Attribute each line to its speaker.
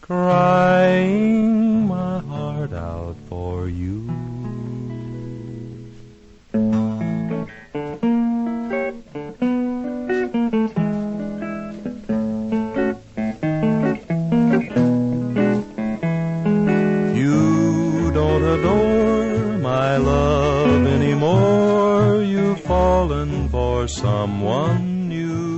Speaker 1: crying my heart out for you. You don't adore my love anymore. You've fallen for someone new.